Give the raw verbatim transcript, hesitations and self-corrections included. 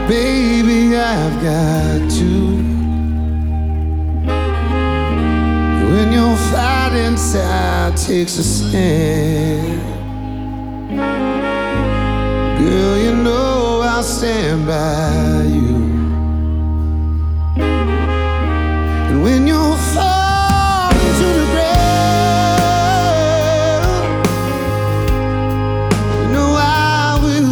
Baby, I've got to. When your fight inside takes a stand, girl, you know I'll stand by you.